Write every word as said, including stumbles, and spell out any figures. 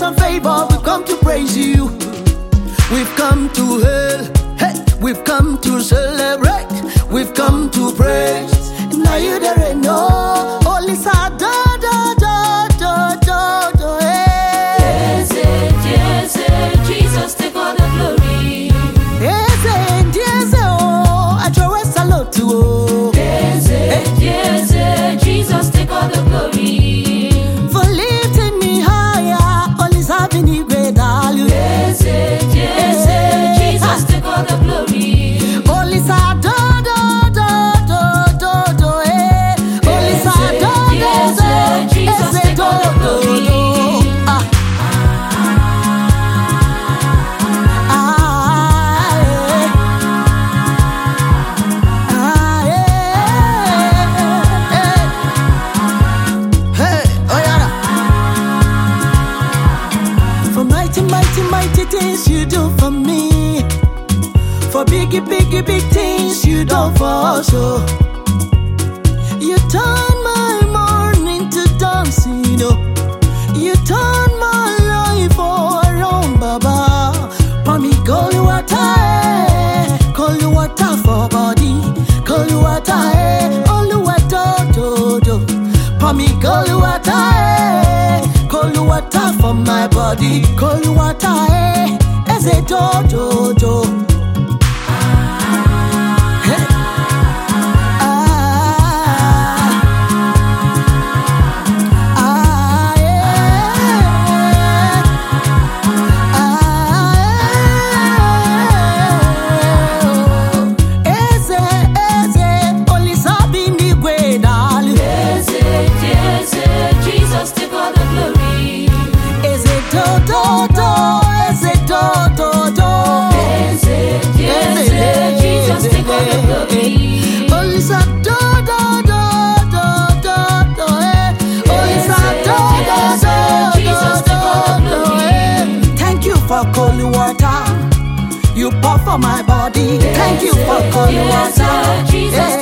and favor, we've come to praise you. We've come to hail, hey, we've come to celebrate, we've come to praise. Now you there know, only sad, da da da da da da. Yes, yes, Jesus take all the glory. Yes, yes, oh, I throw a salute to oh. Yes, yes, Jesus take all the glory. For lifting me higher, all is happening great value. Yes, yes, Jesus take all the glory. All is a da da da da da da eh. All is a da da da. Jesus take all the glory. Ah ah ah eh. Hey, oh yeah. For mighty, mighty, mighty things you do for me. For biggie, biggie, big things you do for us. Oh. You turn my morning to dancing. Oh. You turn my life around, Baba. For me, call you water, eh. Call you water for body. Call you water, eh. Call you water, do, do. For me, call you water, eh. Call you water for my body. Call you water, eh. As a do, do, do. Jesus take all the glory. Is it do do do? Is it do do do? Yes, yes, Jesus take all the glory. Only sa do do do do do do eh. Only sa do do do Jesus take all the do glory. eh. Thank you for cold water. You pour for my body. Thank you for cold water. Jesus